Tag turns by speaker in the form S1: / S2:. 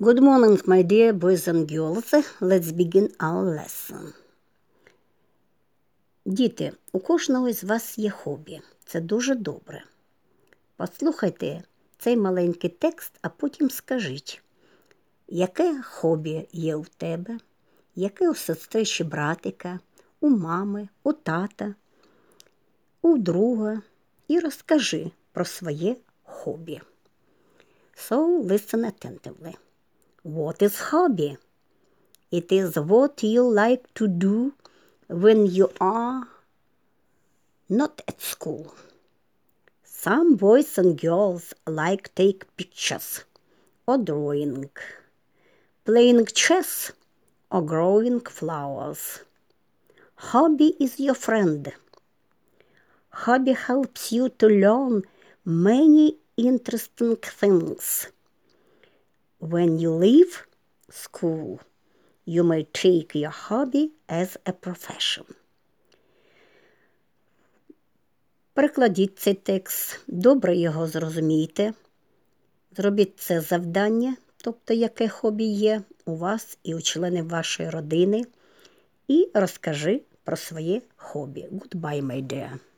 S1: Good morning, my dear boys and girls. Let's begin our lesson. Діти, у кожного з вас є хобі. Це дуже добре. Послухайте цей маленький текст, а потім скажіть, яке хобі є у тебе, яке у сестри чи братика, у мами, у тата, у друга, і розкажи про своє хобі. So, listen attentively. What is hobby? It is what you like to do when you are not at school. Some boys and girls like take pictures or drawing, playing chess or growing flowers. Hobby is your friend. Hobby helps you to learn many interesting things. When you leave school, you may take your hobby as a profession. Перекладіть цей текст, добре його зрозумійте, зробіть це завдання, тобто яке хобі є у вас і у членів вашої родини, і розкажи про своє хобі. Goodbye, my dear.